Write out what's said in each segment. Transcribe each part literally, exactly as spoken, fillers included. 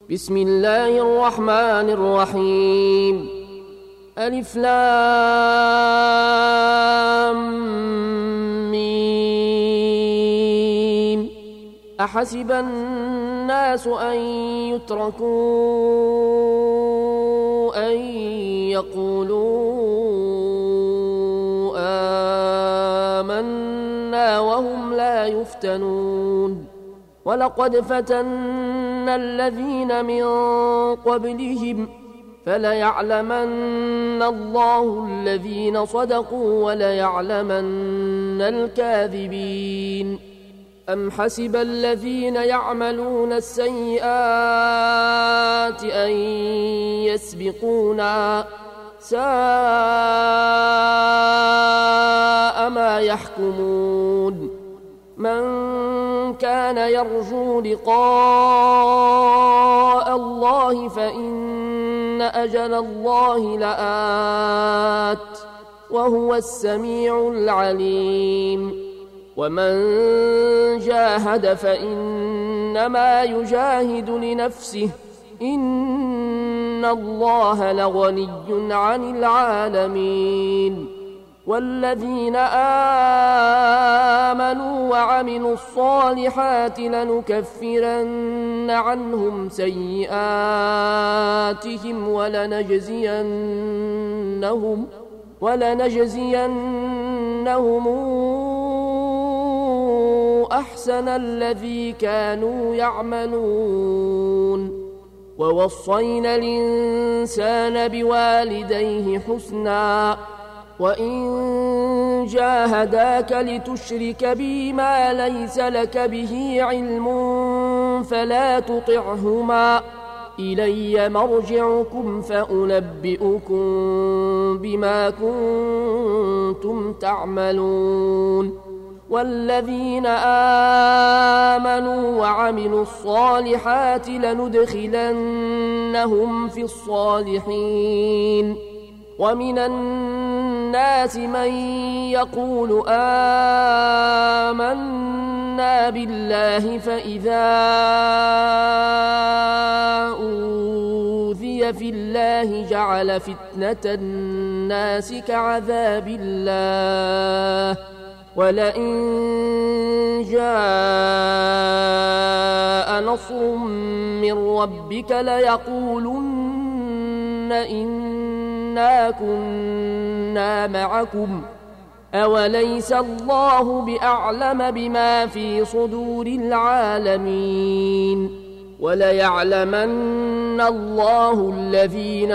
بسم الله الرحمن الرحيم. ألف لام ميم. أحسب الناس أن يتركوا أن يقولوا آمنا وهم لا يفتنون. ولقد فتنا الذين من قبلهم فليعلمن الله الذين صدقوا وليعلمن الكاذبين. أم حسب الذين يعملون السيئات أن يسبقونا ساء ما يحكمون. من كان يرجو لقاء الله فإن أجل الله لآت وهو السميع العليم. ومن جاهد فإنما يجاهد لنفسه إن الله لغني عن العالمين. والذين آمنوا وعملوا الصالحات لنكفرن عنهم سيئاتهم ولنجزينهم ولنجزينهم أحسن الذي كانوا يعملون. ووصينا الإنسان بوالديه حسنا وإن جاهداك لتشرك بي ما ليس لك به علم فلا تطعهما إلي مرجعكم فأنبئكم بما كنتم تعملون. والذين آمنوا وعملوا الصالحات لندخلنهم في الصالحين. ومن الناس من يقول آمنا بالله فإذا أوذي في الله جعل فتنة الناس كعذاب الله ولئن جاء نصر من ربك ليقولن إنا كنا معكم أوليس الله بأعلم بما في صدور العالمين. وليعلمن الله الذين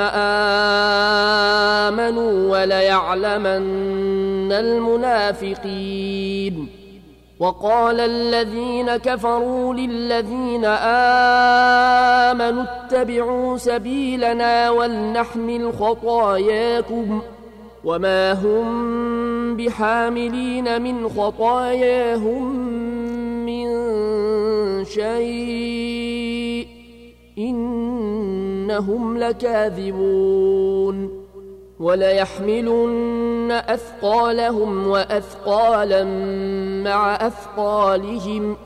آمنوا وليعلمن المنافقين. وقال الذين كفروا للذين آمنوا اتبعوا سبيلنا ولنحمل خطاياكم وما هم بحاملين من خطاياهم من شيء إنهم لكاذبون. وليحملن أثقالهم وأثقالا مع أثقالهم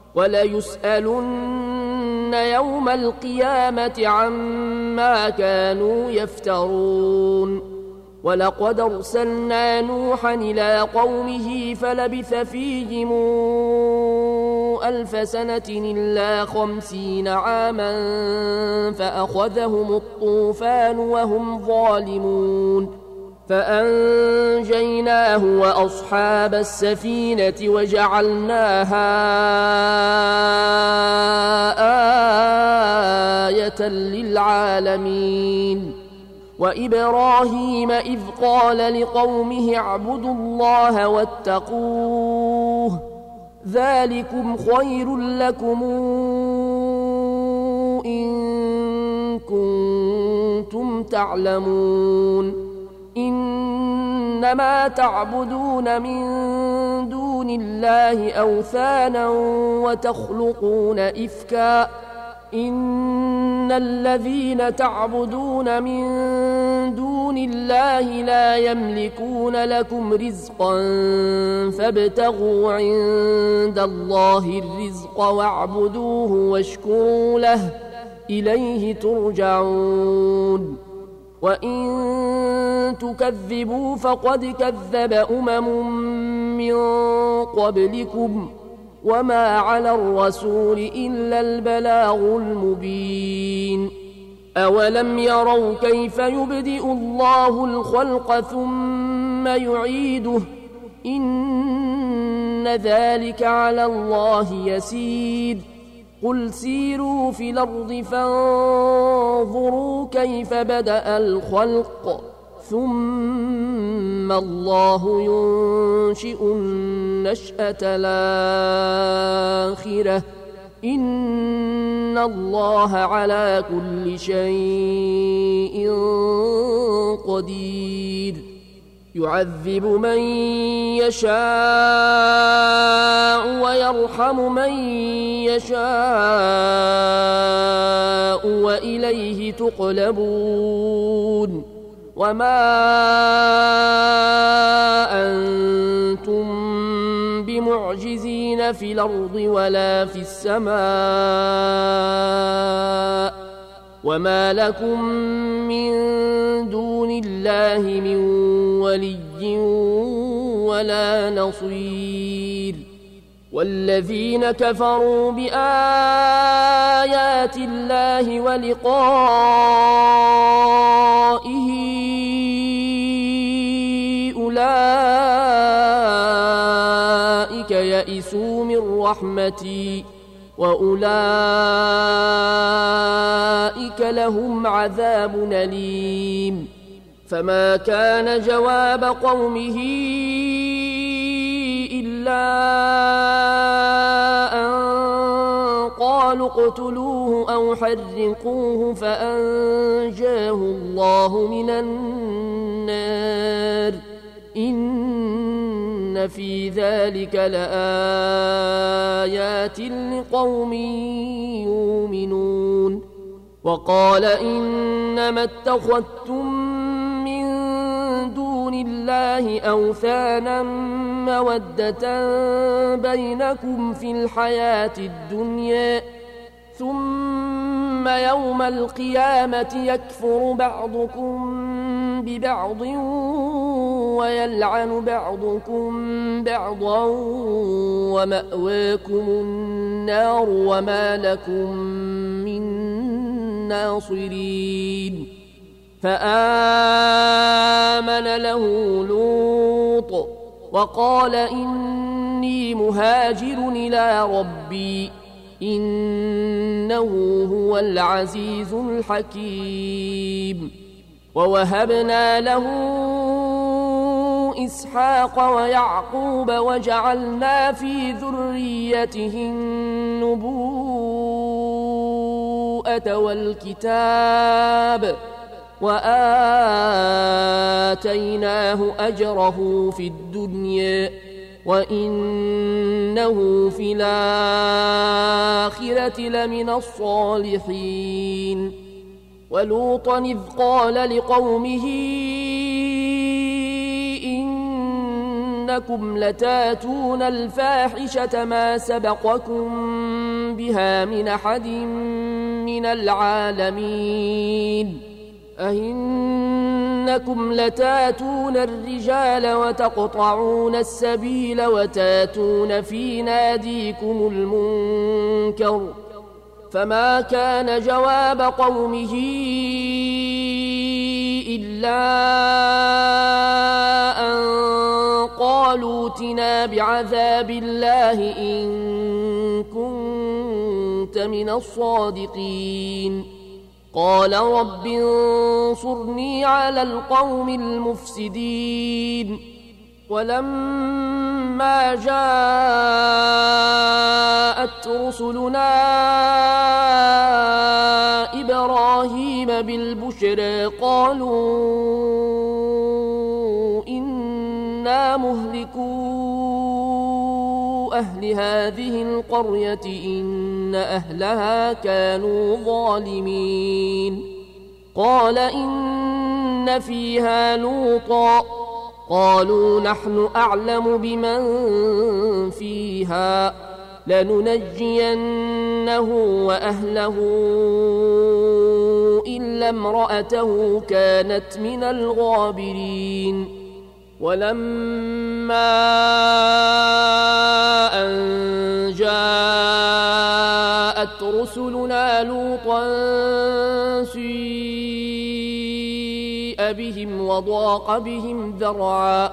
وليسألن يوم القيامة عما كانوا يفترون. ولقد أرسلنا نوحا إلى قومه فلبث فيهم ألف سنة إلا خمسين عاما فأخذهم الطوفان وهم ظالمون فأنجيناه وأصحاب السفينة وجعلناها آية للعالمين. وإبراهيم إذ قال لقومه اعبدوا الله واتقوه ذلكم خير لكم إن كنتم تعلمون. إنما تعبدون من دون الله أوثانا وتخلقون إفكا إن الذين تعبدون من دون الله لا يملكون لكم رزقا فابتغوا عند الله الرزق واعبدوه واشكروا له إليه ترجعون وإن تكذبوا فقد كذب أمم من قبلكم وما على الرسول إلا البلاغ المبين أولم يروا كيف يبدئ الله الخلق ثم يعيده إن ذلك على الله يسير قل سيروا في الأرض فانظروا كيف بدأ الخلق ثم الله ينشئ النشأة الآخرة إن الله على كل شيء قدير يعذب من يشاء ويرحم من يشاء وإليه تقلبون وما أنتم بمعجزين في الأرض ولا في السماء وما لكم من دون الله من ولي ولا نصير والذين كفروا بآيات الله ولقائه أولئك يئسوا من رحمتي وأولئك لهم عذاب أليم فما كان جواب قومه إلا أن قالوا اقتلوه أو حرقوه فأنجاه الله من النار إن في ذلك لآيات لقوم يؤمنون وقال إنما اتخذتم من دون الله أوثانا مودة بينكم في الحياة الدنيا ثم يوم القيامة يكفر بعضكم ببعض ويلعن بعضكم بعضا ومأواكم النار وما لكم من ناصرين فآمن له لوط وقال إني مهاجر إلى ربي إنه هو العزيز الحكيم ووهبنا له إسحاق ويعقوب وجعلنا في ذريته النبوءة والكتاب وآتيناه أجره في الدنيا وإنه في الآخرة لمن الصالحين ولوطا إذ قال لقومه إنكم لتاتون الفاحشة ما سبقكم بها من أحد من العالمين أئنكم لتاتون الرجال وتقطعون السبيل وتاتون في ناديكم المنكر فما كان جواب قومه إلا أن قالوا ائتنا بعذاب الله إن كنت من الصادقين قال رب انصرني على القوم المفسدين ولما جاءت رسلنا إبراهيم بالبشرى قالوا إنا مهلكو أهل هذه القرية إن أهلها كانوا ظالمين قال إن فيها لوطا قالوا نحن أعلم بمن فيها لننجينه وأهله إلا امرأته كانت من الغابرين ولما أن جاءت رسلنا لوطا سيء بهم وضاق بهم ذرعا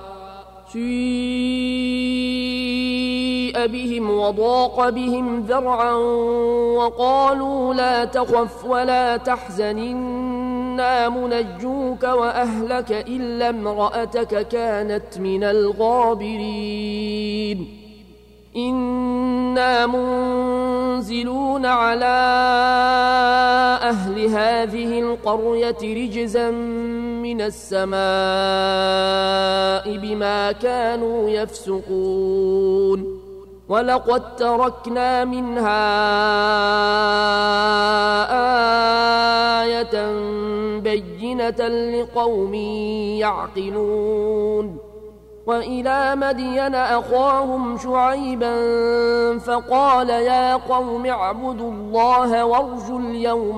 سيء بهم وضاق بهم ذرعا وقالوا لا تخف ولا تحزن إنا منجوك وأهلك إلا امرأتك كانت من الغابرين إنا منزلون على أهل هذه القرية رجزا من السماء بما كانوا يفسقون ولقد تركنا منها آية بينة لقوم يعقلون وإلى مدين أخاهم شعيبا فقال يا قوم اعبدوا الله وارجوا اليوم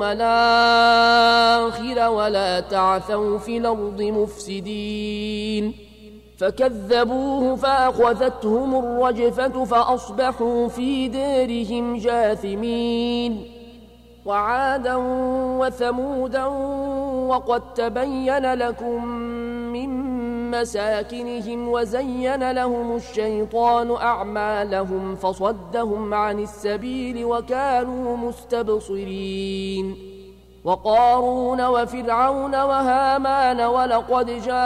الآخر ولا تعثوا في الأرض مفسدين فكذبوه فأخذتهم الرجفة فأصبحوا في دارهم جاثمين وعادا وثمودا وقد تبين لكم من مساكنهم وزين لهم الشيطان أعمالهم فصدهم عن السبيل وكانوا مستبصرين وقارون وفرعون وهامان ولقد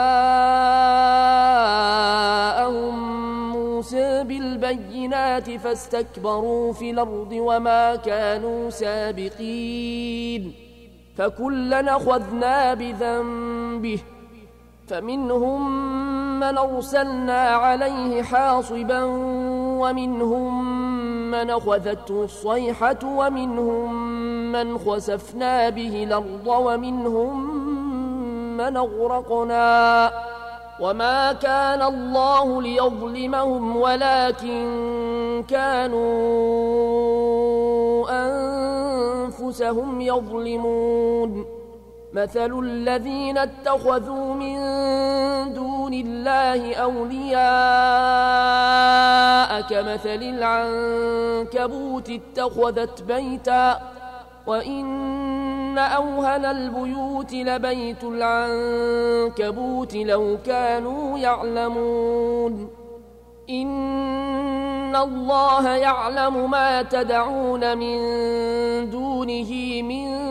جاءهم موسى بالبينات فاستكبروا في الأرض وما كانوا سابقين فكلا أخذنا بذنبه فمنهم من أرسلنا عليه حاصبا ومنهم من أخذته الصيحة ومنهم من خسفنا به الأرض ومنهم من أغرقنا وما كان الله ليظلمهم ولكن كانوا أنفسهم يظلمون مثل الذين اتخذوا من دون الله أولياء كمثل العنكبوت اتخذت بيتا وإن أوهن البيوت لبيت العنكبوت لو كانوا يعلمون إن الله يعلم ما تدعون من دونه من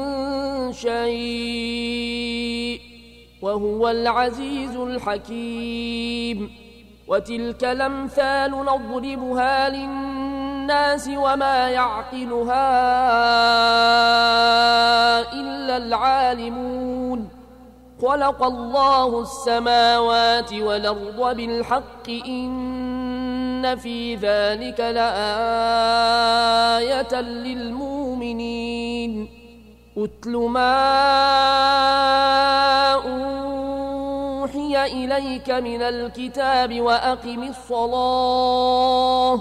شيء وهو العزيز الحكيم وتلك الأمثال نضربها للناس وما يعقلها إلا العالمون خلق الله السماوات والأرض بالحق إن في ذلك لآية للمؤمنين أتل ما أوحي إليك من الكتاب وأقم الصلاة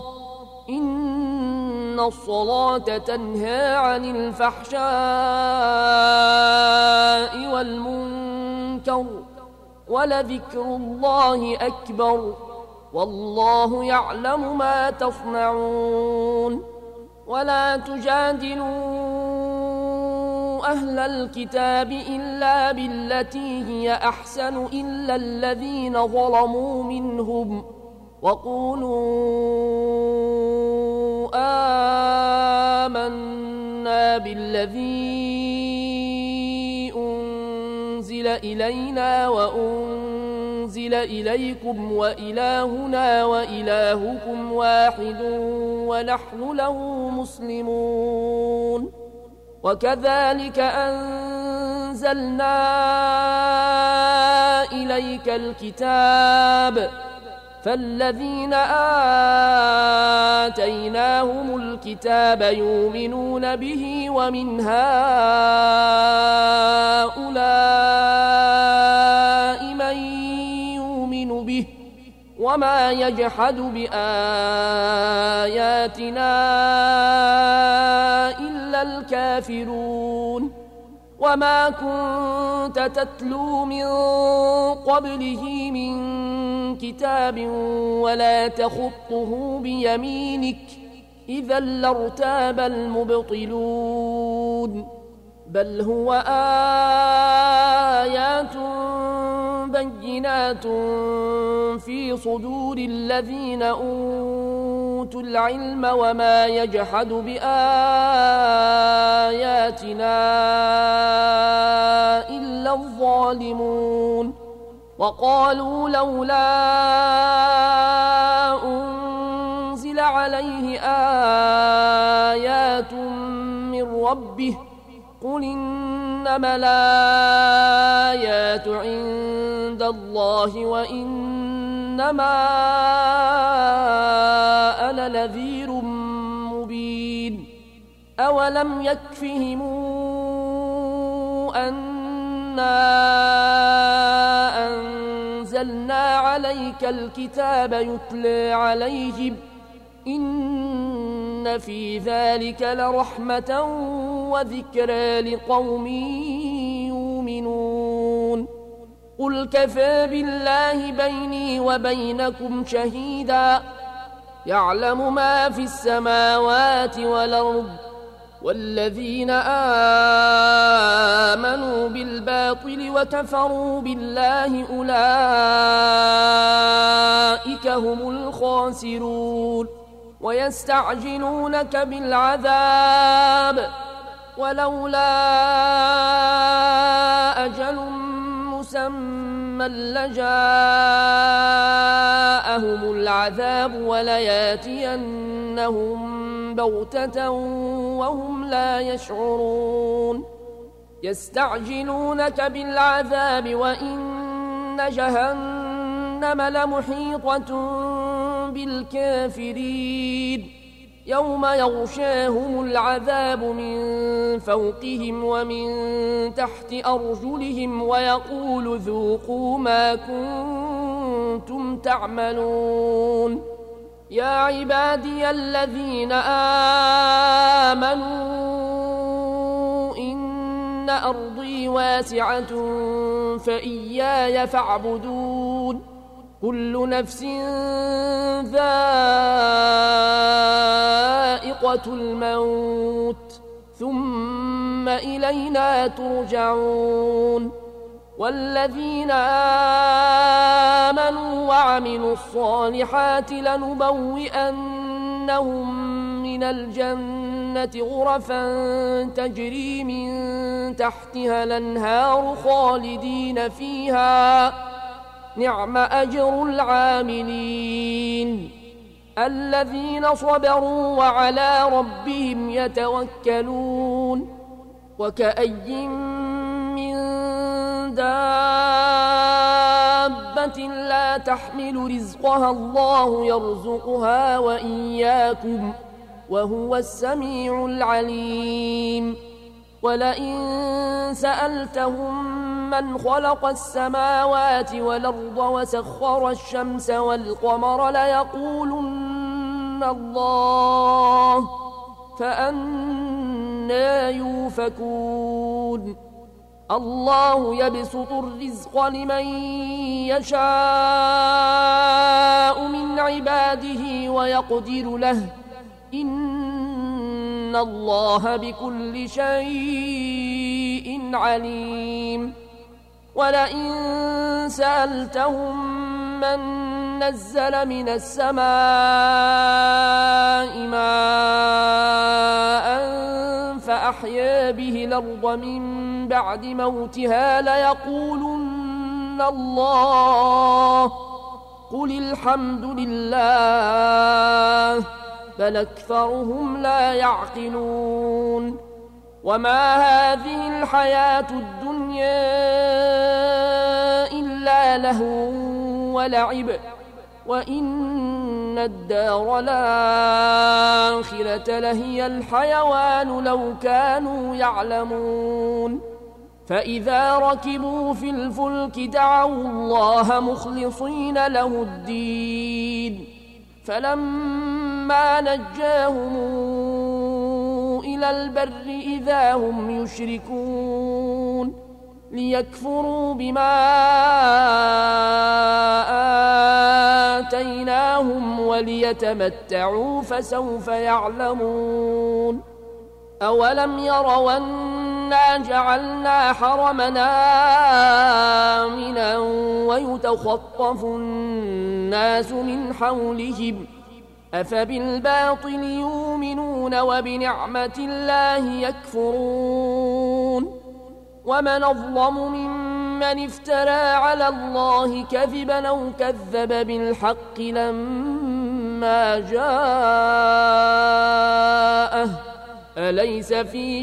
إن الصلاة تنهى عن الفحشاء والمنكر ولذكر الله أكبر والله يعلم ما تصنعون ولا تجادلوا أهل الكتاب إلا بالتي هي أحسن إلا الذين ظلموا منهم وقولوا آمنا بالذي أنزل إلينا وأنزل إليكم وإلهنا وإلهكم واحد ونحن له مسلمون وكذلك أنزلنا إليك الكتاب فالذين آتيناهم الكتاب يؤمنون به ومن هؤلاء من يؤمن به وما يجحد بآياتنا إلا الكافرون وما كنت تتلو من قبله من كتاب ولا تخطه بيمينك إذا لارتاب المبطلون بل هو آيات بينات في صدور الذين أوتوا العلم وما يجحد بآياتنا إلا الظالمون وقالوا لولا أنزل عليه آيات من ربه قل إنما الآيات عند الله وإنما أنا نذير مبين أولم يكفهم أنا أنزلنا عليك الكتاب يتلى عليهم إن في ذلك لرحمة وذكرى لقوم يؤمنون قل كفى بالله بيني وبينكم شهيدا يعلم ما في السماوات والأرض والذين آمنوا بالباطل وكفروا بالله أولئك هم الخاسرون ويستعجلونك بالعذاب ولولا أجل مسمى لجاءهم العذاب ولياتينهم بغتة وهم لا يشعرون يستعجلونك بالعذاب وإن جهنم لمحيطة بالكافرين يوم يغشاهم العذاب من فوقهم ومن تحت أرجلهم ويقول ذوقوا ما كنتم تعملون يا عبادي الذين آمنوا إن أرضي واسعة فإياي فاعبدون كل نفس ذائقة الموت ثم إلينا ترجعون والذين آمنوا وعملوا الصالحات لنبوئنهم من الجنة غرفا تجري من تحتها الأنهار خالدين فيها نعم أجر العاملين الذين صبروا وعلى ربهم يتوكلون وكأي من دابة لا تحمل رزقها الله يرزقها وإياكم وهو السميع العليم ولئن سألتهم من خلق السماوات والأرض وسخر الشمس والقمر ليقولن الله فأنى يؤفكون الله يبسط الرزق لمن يشاء من عباده ويقدر له إن الله بكل شيء عليم ولئن سألتهم من نزل من السماء ماء فأحيا به الأرض من بعد موتها ليقولن الله قل الحمد لله بل أكثرهم لا يعقلون وما هذه الحياة الدنيا إلا لهو ولعب وإن الدار الآخرة لهي الحيوان لو كانوا يعلمون فإذا ركبوا في الفلك دعوا الله مخلصين له الدين فلما نجاهم إلى البر إذا هم يشركون ليكفروا بما آتيناهم وليتمتعوا فسوف يعلمون أولم يروا أنا جعلنا حرمنا آمنا ويتخطف الناس من حولهم أفبالباطل يؤمنون وبنعمة الله يكفرون ومن أظلم ممن افترى على الله كذبا أو كذب بالحق لما جاءه أليس في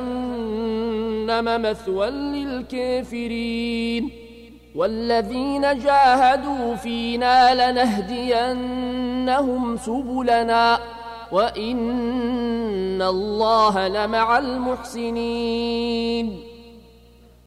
جهنم مثوى للكافرين والذين جاهدوا فينا لنهدينهم سبلنا وإن الله لمع المحسنين